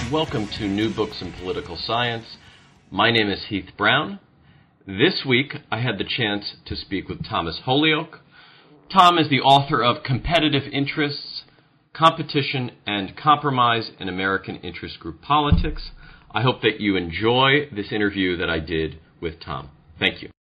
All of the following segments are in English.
Welcome to New Books in Political Science. My name is Heath Brown. This week, I had the chance to speak with Thomas Holyoake. Tom is the author of Competitive Interests, Competition and Compromise in American Interest Group Politics. I hope that you enjoy this interview that I did with Tom. Thank you.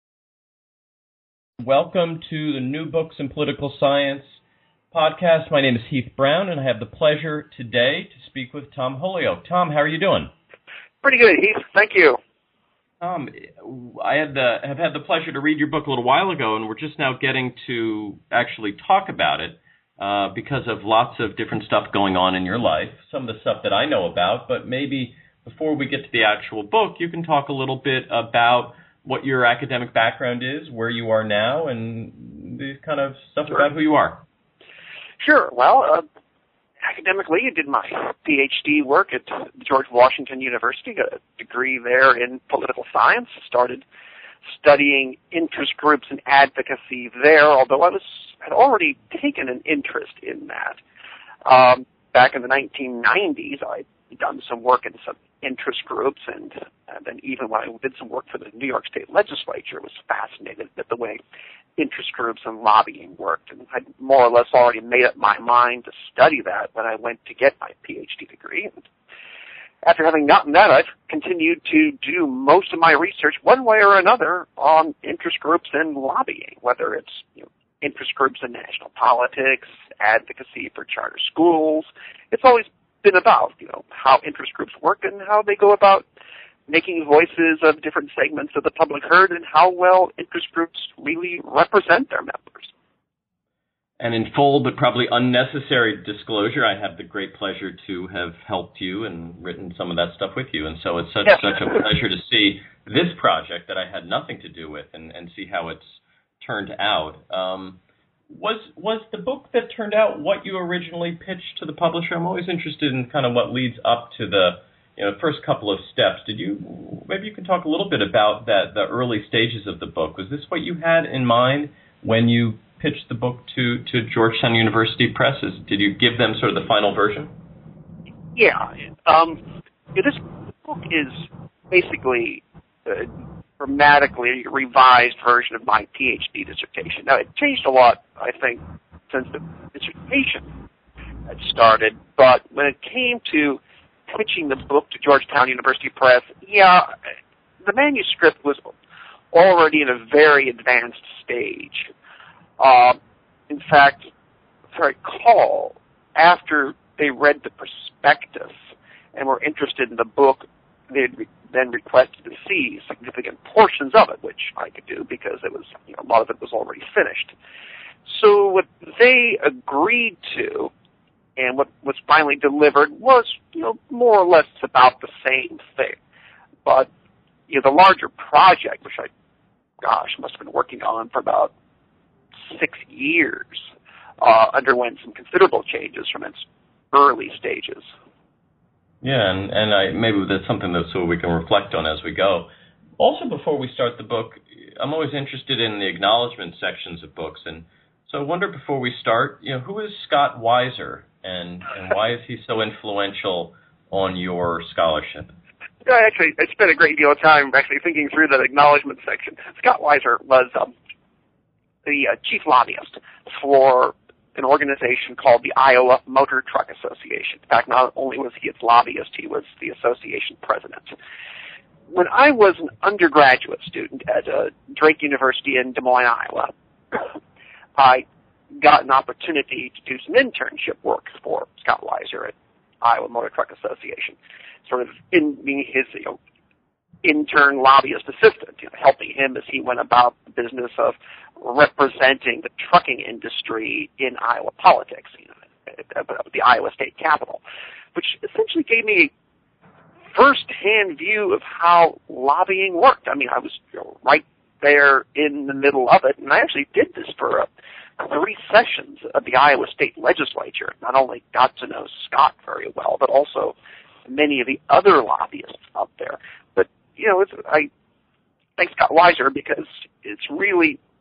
Welcome to the New Books in Political Science podcast. My name is Heath Brown, and I have the pleasure today to speak with Tom Holyoake. Tom, how are you doing? Pretty good, Heath. Thank you. Tom, I have had the pleasure to read your book a little while ago, and we're just now getting to actually talk about it because of lots of different stuff going on in your life, some of the stuff that I know about, but maybe before we get to the actual book, you can talk a little bit about what your academic background is, where you are now, and the kind of stuff about who you are. Sure. Well, academically, I did my PhD work at George Washington University, got a degree there in political science, started studying interest groups and advocacy there, although I had already taken an interest in that. Back in the 1990s, I'd done some work in some interest groups, and then even when I did some work for the New York State Legislature, was fascinated with the way interest groups and lobbying worked, and I'd more or less already made up my mind to study that when I went to get my PhD degree. And after having gotten that, I've continued to do most of my research one way or another on interest groups and lobbying, whether it's interest groups in national politics, advocacy for charter schools. It's always been about how interest groups work and how they go about making voices of different segments of the public heard, and how well interest groups really represent their members. And in full but probably unnecessary disclosure, I have the great pleasure to have helped you and written some of that stuff with you. And so it's such a pleasure to see this project that I had nothing to do with and see how it's turned out. Was the book that turned out what you originally pitched to the publisher? I'm always interested in kind of what leads up to the first couple of steps. Maybe you can talk a little bit about the early stages of the book. Was this what you had in mind when you pitched the book to Georgetown University Press? Did you give them sort of the final version? Yeah. This book is basically a dramatically revised version of my PhD dissertation. Now, it changed a lot, I think, since the dissertation had started, but when it came to pitching the book to Georgetown University Press, the manuscript was already in a very advanced stage. In fact, if I recall, after they read the prospectus and were interested in the book, they then requested to see significant portions of it, which I could do because it was a lot of it was already finished. So what they agreed to, and what was finally delivered was, more or less about the same thing. But, the larger project, which must have been working on for about 6 years, underwent some considerable changes from its early stages. Yeah, and maybe that's something so we can reflect on as we go. Also, before we start the book, I'm always interested in the acknowledgement sections of books, and so I wonder before we start, who is Scott Weiser? And why is he so influential on your scholarship? I spent a great deal of time actually thinking through that acknowledgement section. Scott Weiser was the chief lobbyist for an organization called the Iowa Motor Truck Association. In fact, not only was he its lobbyist, he was the association president. When I was an undergraduate student at Drake University in Des Moines, Iowa, I got an opportunity to do some internship work for Scott Weiser at Iowa Motor Truck Association, sort of in being his intern lobbyist assistant, helping him as he went about the business of representing the trucking industry in Iowa politics, at the Iowa State Capitol, which essentially gave me a first-hand view of how lobbying worked. I mean, I was right there in the middle of it, and I actually did this for 3 sessions of the Iowa State Legislature. Not only got to know Scott very well, but also many of the other lobbyists out there. But, I thank Scott Weiser because it's really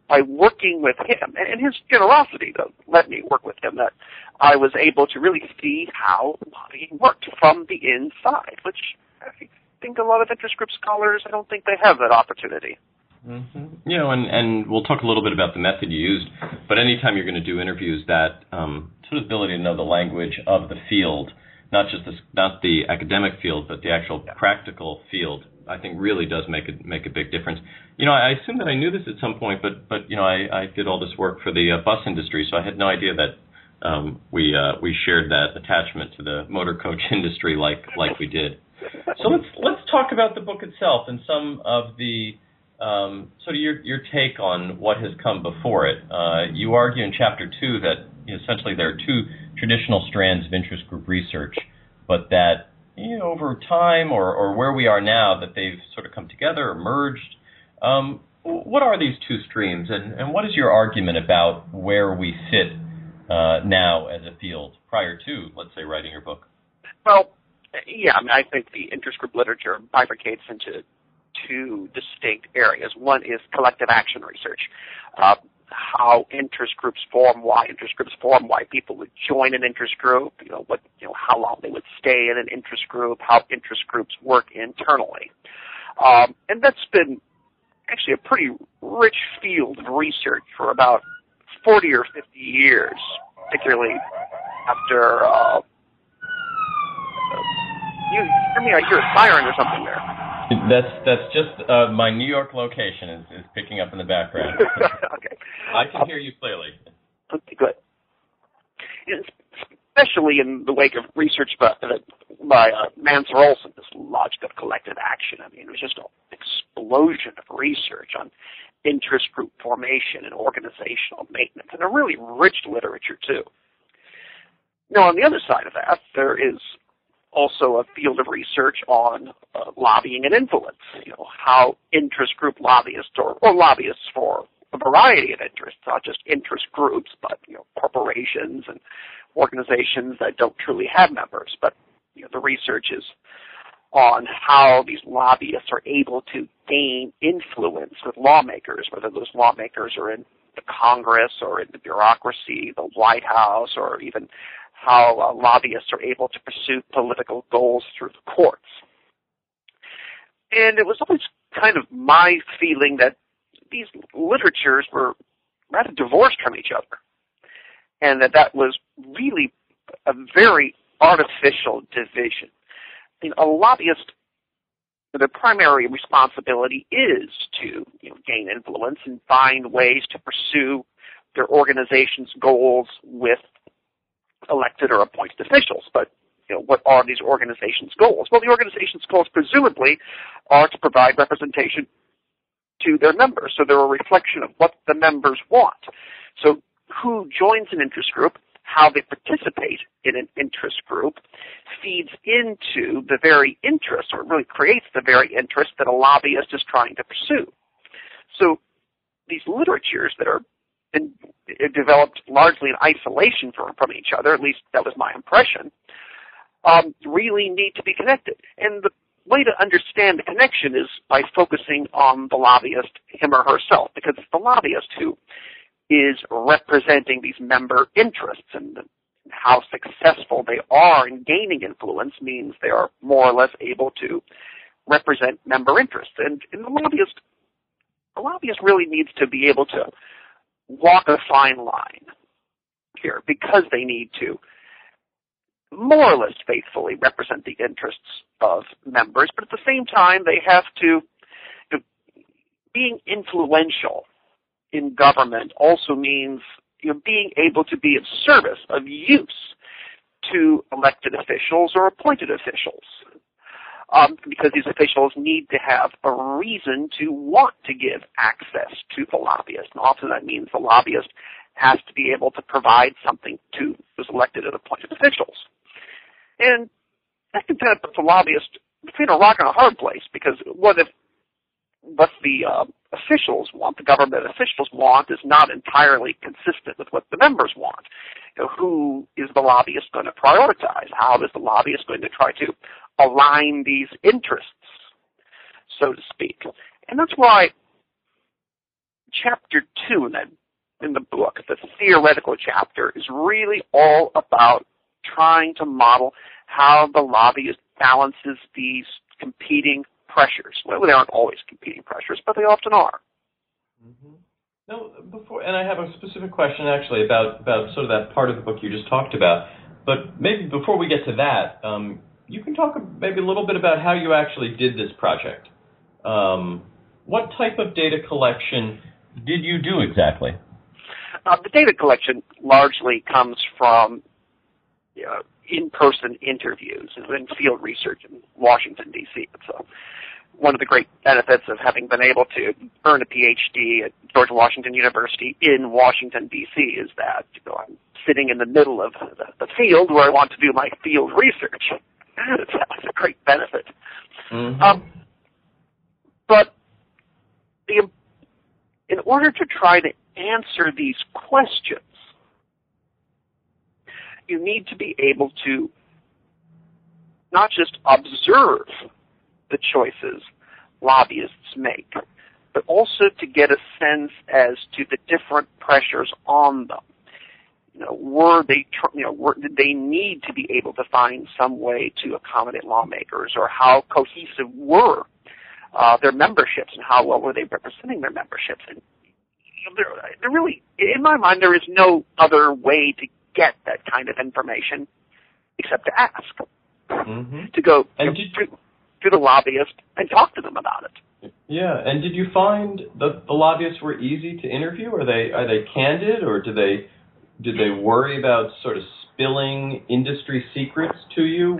by working with him and his generosity to let me work with him, that I was able to really see how lobbying worked from the inside, which I think a lot of interest group scholars, I don't think they have that opportunity. Mm-hmm. You know, and we'll talk a little bit about the method you used, but anytime you're going to do interviews, that sort of ability to know the language of the field, not the academic field, but the actual practical field, I think really does make a big difference. You know, I assume that I knew this at some point, but you know, I did all this work for the bus industry, so I had no idea that we shared that attachment to the motor coach industry like we did. So let's talk about the book itself and some of the sort of your take on what has come before it. You argue in Chapter 2 that essentially there are two traditional strands of interest group research, but that over time or where we are now, that they've sort of come together or merged. What are these two streams, and what is your argument about where we sit now as a field prior to, let's say, writing your book? Well, yeah, I mean, I think the interest group literature bifurcates into two distinct areas. One is collective action research, how interest groups form, why interest groups form, why people would join an interest group, how long they would stay in an interest group, how interest groups work internally. And that's been actually a pretty rich field of research for about 40 or 50 years, particularly after, I hear a siren or something there. That's just my New York location is picking up in the background. Okay. I can hear you clearly. Okay, good. Especially in the wake of research by Mansur Olson, this logic of collective action. I mean, it was just an explosion of research on interest group formation and organizational maintenance, and a really rich literature, too. Now, on the other side of that, there is also a field of research on lobbying and influence, how interest group lobbyists or lobbyists for a variety of interests, not just interest groups, but corporations and organizations that don't truly have members. But the research is on how these lobbyists are able to gain influence with lawmakers, whether those lawmakers are in the Congress or in the bureaucracy, the White House, or even how lobbyists are able to pursue political goals through the courts. And it was always kind of my feeling that these literatures were rather divorced from each other, and that was really a very artificial division. I mean, a lobbyist, their primary responsibility is to gain influence and find ways to pursue their organization's goals with elected or appointed officials. But what are these organizations' goals? Well, the organization's goals presumably are to provide representation to their members, so they're a reflection of what the members want. So who joins an interest group, how they participate in an interest group, feeds into the very interest, or really creates the very interest that a lobbyist is trying to pursue. So these literatures that are developed largely in isolation from each other, at least that was my impression, really need to be connected. And the way to understand the connection is by focusing on the lobbyist, him or herself, because it's the lobbyist who is representing these member interests, and how successful they are in gaining influence means they are more or less able to represent member interests. And the lobbyist really needs to be able to walk a fine line here, because they need to more or less faithfully represent the interests of members, but at the same time they have to, being influential in government also means being able to be of service, of use to elected officials or appointed officials, because these officials need to have a reason to want to give access to the lobbyist. And often that means the lobbyist has to be able to provide something to those elected and appointed officials. And I think that puts the lobbyist between a rock and a hard place, because what the officials want, the government officials want, is not entirely consistent with what the members want. Who is the lobbyist going to prioritize? How is the lobbyist going to try to align these interests, so to speak? And that's why chapter 2 in the book, the theoretical chapter, is really all about trying to model how the lobbyist balances these competing pressures. Well, they aren't always competing pressures, but they often are. Mm-hmm. No, and I have a specific question actually about sort of that part of the book you just talked about. But maybe before we get to that, you can talk maybe a little bit about how you actually did this project. What type of data collection did you do exactly? The data collection largely comes from in-person interviews and field research in Washington, D.C. So one of the great benefits of having been able to earn a PhD at George Washington University in Washington, D.C. is that I'm sitting in the middle of the field where I want to do my field research. That's a great benefit. Mm-hmm. But in order to try to answer these questions, you need to be able to not just observe the choices lobbyists make, but also to get a sense as to the different pressures on them. Did they need to be able to find some way to accommodate lawmakers, or how cohesive were their memberships, and how well were they representing their memberships? And there really, in my mind, there is no other way to get that kind of information except to ask, to go to the lobbyist and talk to them about it. Yeah, and did you find that the lobbyists were easy to interview? Are they candid, or did they worry about sort of spilling industry secrets to you?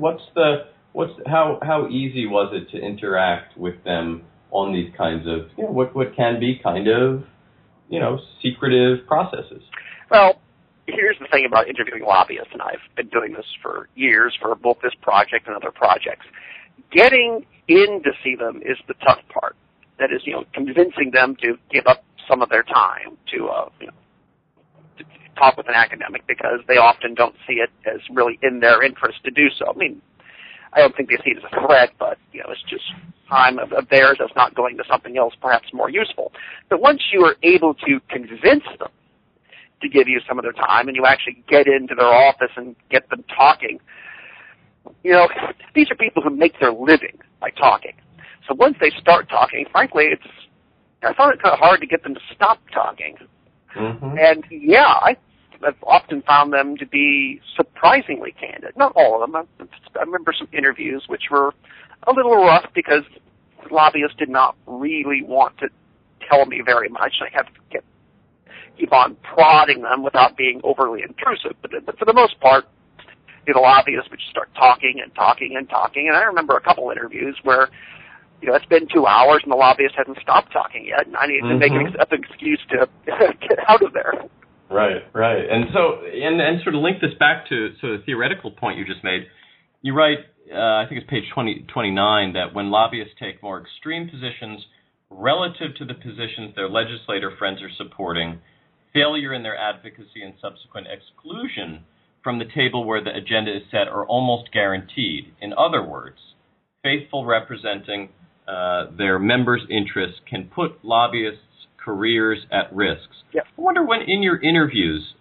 How easy was it to interact with them on these kinds of what can be kind of secretive processes? Well, here's the thing about interviewing lobbyists, and I've been doing this for years for both this project and other projects. Getting in to see them is the tough part. That is, convincing them to give up some of their time to talk with an academic, because they often don't see it as really in their interest to do so. I mean, I don't think they see it as a threat, but it's just time of theirs that's not going to something else perhaps more useful. But once you are able to convince them to give you some of their time, and you actually get into their office and get them talking, these are people who make their living by talking. So once they start talking, frankly, I found it kind of hard to get them to stop talking. Mm-hmm. And I've often found them to be surprisingly candid. Not all of them. I remember some interviews which were a little rough because lobbyists did not really want to tell me very much. I had to keep on prodding them without being overly intrusive. But for the most part, the lobbyists would start talking and talking and talking. And I remember a couple interviews where it's been 2 hours and the lobbyist hasn't stopped talking yet, and I need to make an excuse to get out of there. Right. And so, and sort of link this back to sort of the theoretical point you just made. You write, I think it's page 29, that when lobbyists take more extreme positions relative to the positions their legislator friends are supporting, failure in their advocacy and subsequent exclusion from the table where the agenda is set are almost guaranteed. In other words, faithful representing their members' interests can put lobbyists' careers at risk. Yes. I wonder when in your interviews,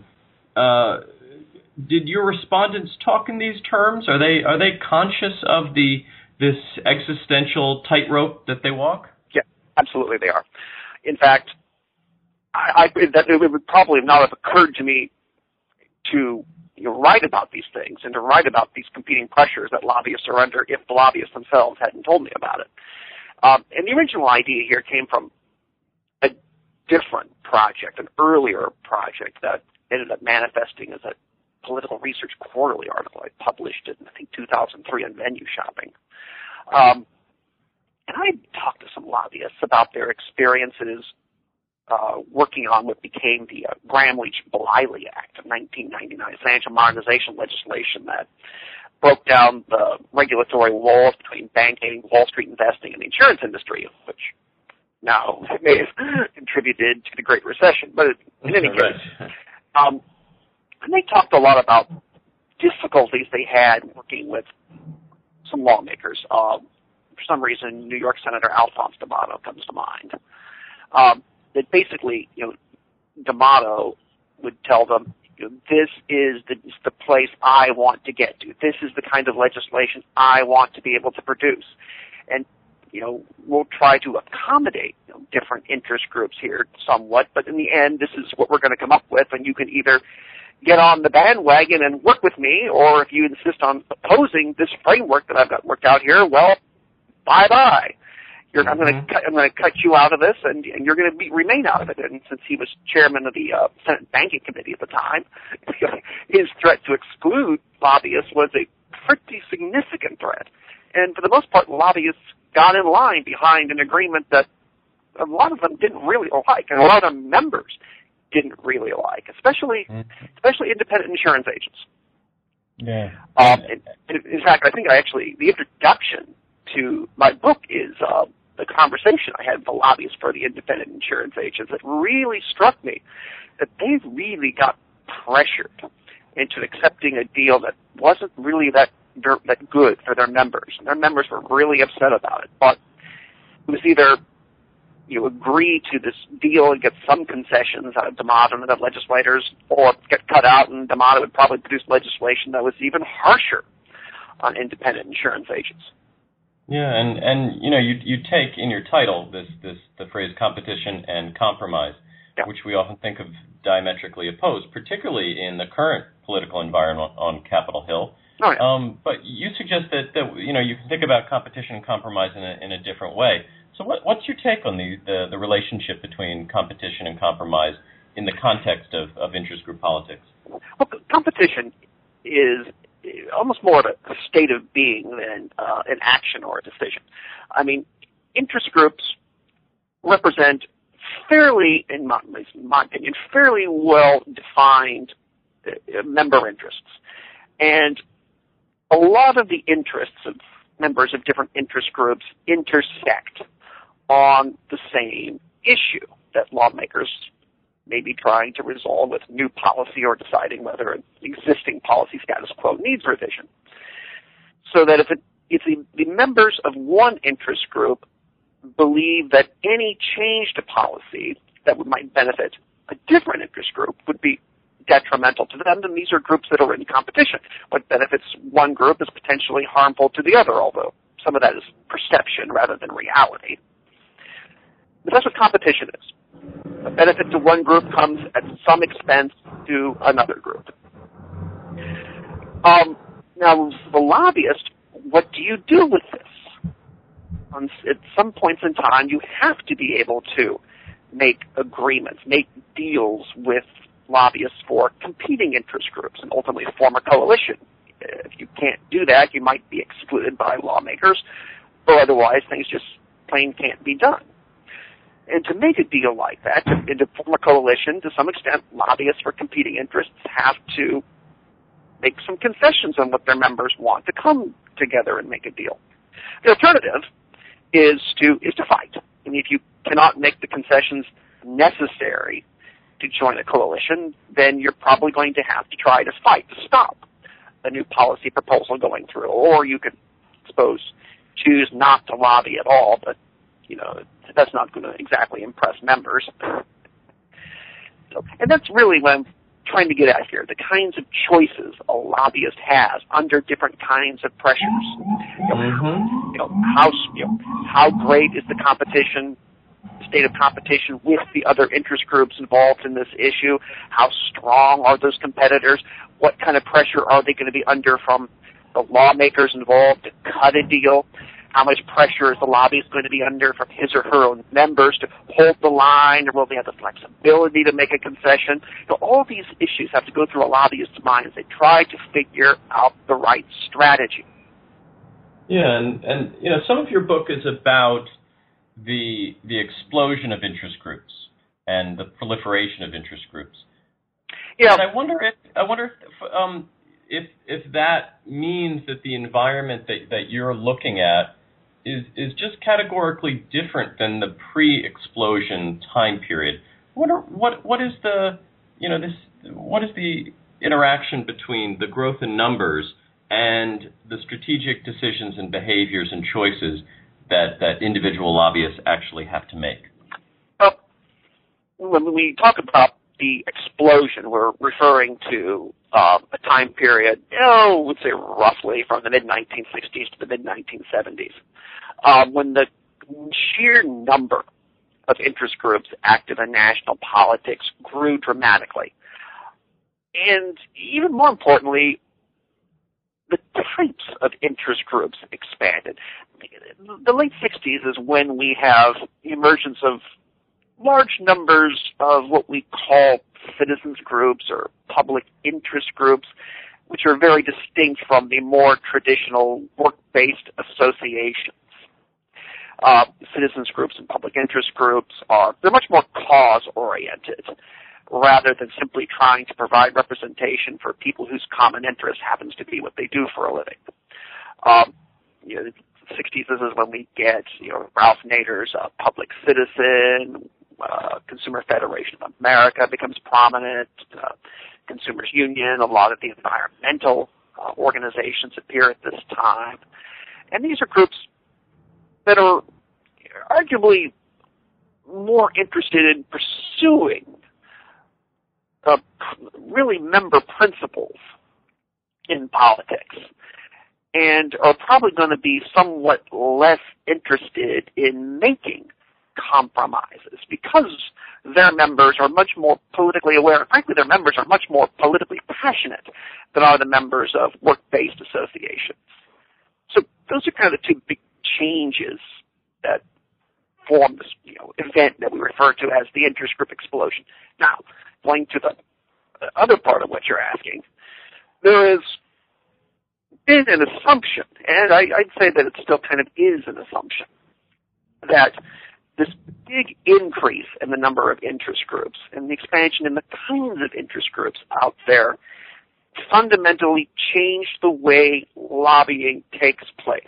did your respondents talk in these terms? Are they conscious of this existential tightrope that they walk? Yeah, absolutely they are. In fact, it would probably not have occurred to me to write about these things and to write about these competing pressures that lobbyists are under if the lobbyists themselves hadn't told me about it. And the original idea here came from a different project, an earlier project that ended up manifesting as a Political Research Quarterly article I published in, I think, 2003 on venue shopping. And I talked to some lobbyists about their experiences working on what became the Gramm-Leach-Bliley Act of 1999, financial modernization legislation that broke down the regulatory walls between banking, Wall Street investing, and the insurance industry, which now may have contributed to the Great Recession. But in any case, and they talked a lot about difficulties they had working with some lawmakers. For some reason, New York Senator Alphonse D'Amato comes to mind. that basically, D'Amato would tell them, this is the place I want to get to. This is the kind of legislation I want to be able to produce. And, we'll try to accommodate different interest groups here somewhat, but in the end, this is what we're going to come up with, and you can either get on the bandwagon and work with me, or if you insist on opposing this framework that I've got worked out here, well, bye-bye. I'm going to cut you out of this, and you're going to remain out of it. And since he was chairman of the Senate Banking Committee at the time, his threat to exclude lobbyists was a pretty significant threat. And for the most part, lobbyists got in line behind an agreement that a lot of them didn't really like, and a lot of their members didn't really like, especially independent insurance agents. Yeah. In fact, I think the introduction to my book is the conversation I had with the lobbyists for the independent insurance agents. It really struck me that they really got pressured into accepting a deal that wasn't really that good for their members. And their members were really upset about it. But it was either agree to this deal and get some concessions out of D'Amato and other legislators, or get cut out, and D'Amato would probably produce legislation that was even harsher on independent insurance agents. Yeah, and you take in your title the phrase competition and compromise, which we often think of diametrically opposed, particularly in the current political environment on Capitol Hill. Oh, yeah. But you suggest that you can think about competition and compromise in a different way. So what's your take on the relationship between competition and compromise in the context of interest group politics? Well, competition is almost more of a state of being than an action or a decision. I mean, interest groups represent fairly, in my opinion, fairly well-defined member interests. And a lot of the interests of members of different interest groups intersect on the same issue that lawmakers may be trying to resolve with new policy or deciding whether an existing policy status quo needs revision. So that if the members of one interest group believe that any change to policy that might benefit a different interest group would be detrimental to them, then these are groups that are in competition. What benefits one group is potentially harmful to the other, although some of that is perception rather than reality. But that's what competition is. A benefit to one group comes at some expense to another group. Now, the lobbyist, what do you do with this? At some points in time, you have to be able to make agreements, make deals with lobbyists for competing interest groups and ultimately form a coalition. If you can't do that, you might be excluded by lawmakers, or otherwise things just plain can't be done. And to make a deal like that, and to form a coalition, to some extent, lobbyists for competing interests have to make some concessions on what their members want to come together and make a deal. The alternative is to fight. And if you cannot make the concessions necessary to join a coalition, then you're probably going to have to try to fight to stop a new policy proposal going through. Or you could, I suppose, choose not to lobby at all, but that's not going to exactly impress members. And that's really what I'm trying to get at here, the kinds of choices a lobbyist has under different kinds of pressures. How great is the competition, state of competition with the other interest groups involved in this issue? How strong are those competitors? What kind of pressure are they going to be under from the lawmakers involved to cut a deal? How much pressure is the lobbyist going to be under from his or her own members to hold the line, or will they have the flexibility to make a concession? All these issues have to go through a lobbyist's mind as they try to figure out the right strategy. Yeah, and some of your book is about the explosion of interest groups and the proliferation of interest groups. Yeah, and I wonder if that means that the environment that you're looking at is just categorically different than the pre-explosion time period. What is the interaction between the growth in numbers and the strategic decisions and behaviors and choices that individual lobbyists actually have to make? when we talk about the explosion, we're referring to a time period, I would say roughly from the mid-1960s to the mid-1970s, when the sheer number of interest groups active in national politics grew dramatically. And even more importantly, the types of interest groups expanded. The late 60s is when we have the emergence of large numbers of what we call citizens groups or public interest groups, which are very distinct from the more traditional work-based associations. Citizens groups and public interest groups they're much more cause-oriented rather than simply trying to provide representation for people whose common interest happens to be what they do for a living. The 60s is when we get, Ralph Nader's Public Citizen, Consumer Federation of America becomes prominent, Consumers Union, a lot of the environmental organizations appear at this time. And these are groups that are arguably more interested in pursuing really member principles in politics and are probably going to be somewhat less interested in making compromises because their members are much more politically aware. Frankly, their members are much more politically passionate than are the members of work-based associations. So those are kind of the two big changes that form this event that we refer to as the interest group explosion. Now, going to the other part of what you're asking, there has been an assumption, and I'd say that it still kind of is an assumption, that this big increase in the number of interest groups and the expansion in the kinds of interest groups out there fundamentally changed the way lobbying takes place.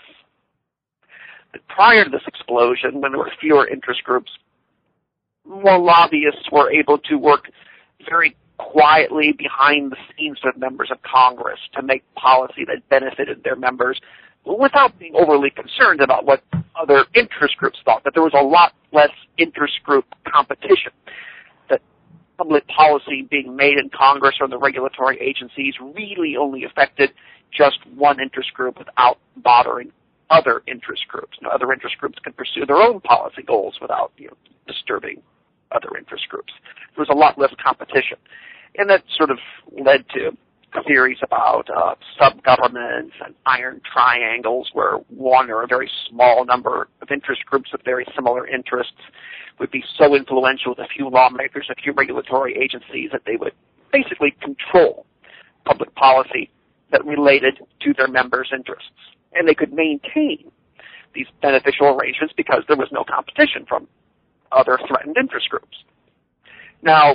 But prior to this explosion, when there were fewer interest groups, more lobbyists were able to work very quietly behind the scenes with members of Congress to make policy that benefited their members without being overly concerned about what other interest groups thought, that there was a lot less interest group competition, that public policy being made in Congress or the regulatory agencies really only affected just one interest group without bothering other interest groups. Other interest groups can pursue their own policy goals without disturbing other interest groups. There was a lot less competition. And that sort of led to theories about sub-governments and iron triangles where one or a very small number of interest groups with very similar interests would be so influential with a few lawmakers, a few regulatory agencies that they would basically control public policy that related to their members' interests. And they could maintain these beneficial arrangements because there was no competition from other threatened interest groups. Now,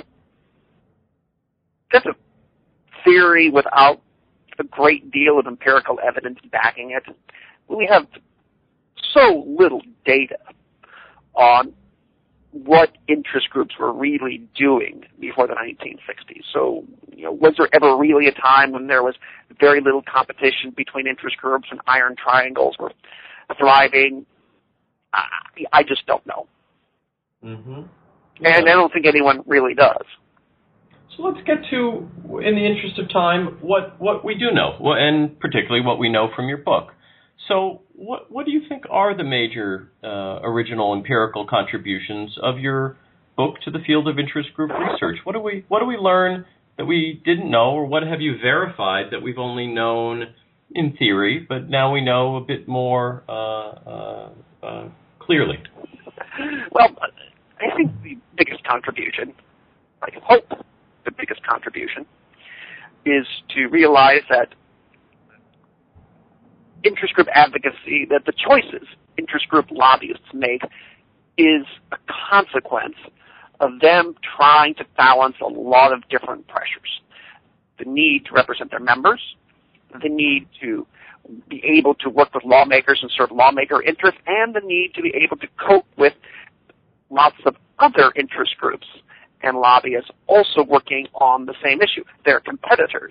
that's a theory without a great deal of empirical evidence backing it. We have so little data on what interest groups were really doing before the 1960s. So, was there ever really a time when there was very little competition between interest groups and iron triangles were thriving? I just don't know. Mm-hmm. And I don't think anyone really does. So let's get to, in the interest of time, what we do know, and particularly what we know from your book. So what do you think are the major original empirical contributions of your book to the field of interest group research? What do we learn that we didn't know, or what have you verified that we've only known in theory, but now we know a bit more clearly? Well, I think the biggest contribution, I hope the biggest contribution, is to realize that interest group advocacy, that the choices interest group lobbyists make is a consequence of them trying to balance a lot of different pressures. The need to represent their members, the need to be able to work with lawmakers and serve lawmaker interests, and the need to be able to cope with lots of other interest groups and lobbyists also working on the same issue, their competitors.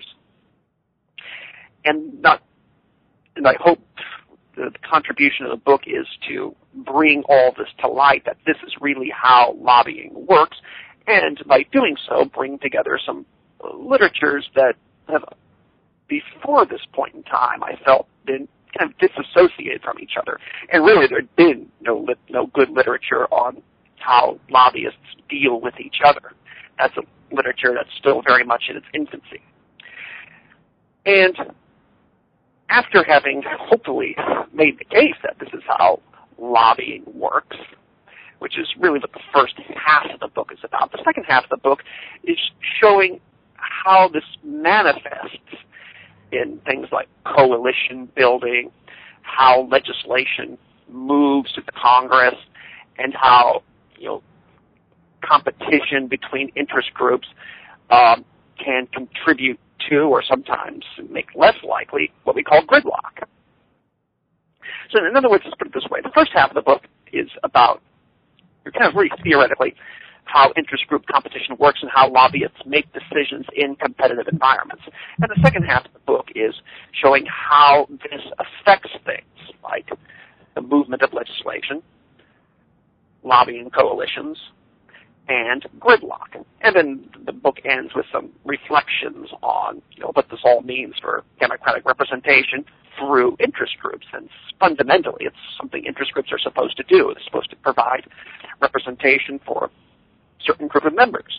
And I hope the contribution of the book is to bring all this to light, that this is really how lobbying works, and by doing so, bring together some literatures that have, before this point in time, I felt been kind of disassociated from each other. And really, there had been no good literature on how lobbyists deal with each other. That's a literature that's still very much in its infancy. And after having hopefully made the case that this is how lobbying works, which is really what the first half of the book is about, the second half of the book is showing how this manifests in things like coalition building, how legislation moves to the Congress, and how competition between interest groups can contribute to, or sometimes make less likely, what we call gridlock. So in other words, let's put it this way. The first half of the book is about, kind of really theoretically, how interest group competition works and how lobbyists make decisions in competitive environments. And the second half of the book is showing how this affects things like the movement of legislation, lobbying coalitions, and gridlock. And then the book ends with some reflections on what this all means for democratic representation through interest groups. And fundamentally, it's something interest groups are supposed to do. They're supposed to provide representation for a certain group of members.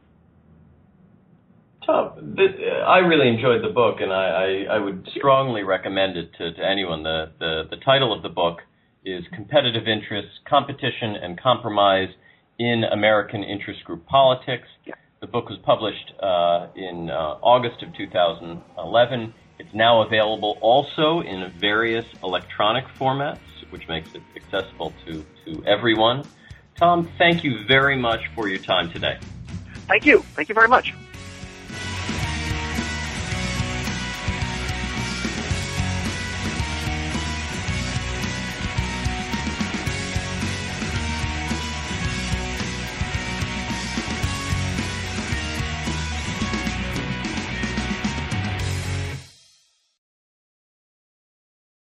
Tom, I really enjoyed the book, and I would strongly recommend it to anyone. The title of the book is Competitive Interests, Competition and Compromise in American Interest Group Politics. Yeah. The book was published in August of 2011. It's now available also in various electronic formats, which makes it accessible to everyone. Tom, thank you very much for your time today. Thank you. Thank you very much.